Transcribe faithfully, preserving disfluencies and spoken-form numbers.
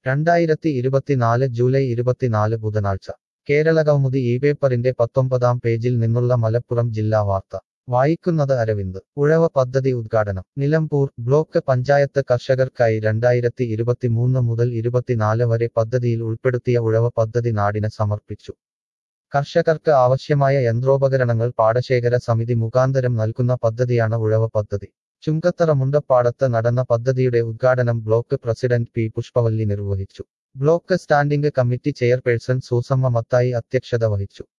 രണ്ടായിരത്തി ഇരുപത്തിനാല് ജൂലൈ ഇരുപത്തിനാല് ബുധനാഴ്ച കേരള കൗമുദി ഈ പേപ്പറിന്റെ പത്തൊമ്പതാം പേജിൽ നിന്നുള്ള മലപ്പുറം ജില്ലാ വാർത്ത വായിക്കുന്നത് അരവിന്ദ് ഉഴവ പദ്ധതി ഉദ്ഘാടനം നിലമ്പൂർ ബ്ലോക്ക് പഞ്ചായത്ത് കർഷകർക്കായി രണ്ടായിരത്തി ഇരുപത്തിമൂന്ന് മുതൽ ഇരുപത്തിനാല് വരെ പദ്ധതിയിൽ ഉൾപ്പെടുത്തിയ ഉഴവ പദ്ധതി നാടിന് സമർപ്പിച്ചു കർഷകർക്ക് ആവശ്യമായ യന്ത്രോപകരണങ്ങൾ പാടശേഖര സമിതി മുഖാന്തരം നൽകുന്ന പദ്ധതിയാണ് ഉഴവ പദ്ധതി ചുങ്കത്തറ മുണ്ടപ്പാടത്ത് നടന്ന പദ്ധതിയുടെ ഉദ്ഘാടനം ബ്ലോക്ക് പ്രസിഡന്റ് പി പുഷ്പവല്ലി നിർവഹിച്ചു block standing committee chairperson Susamma Mathai അധ്യക്ഷത വഹിച്ചു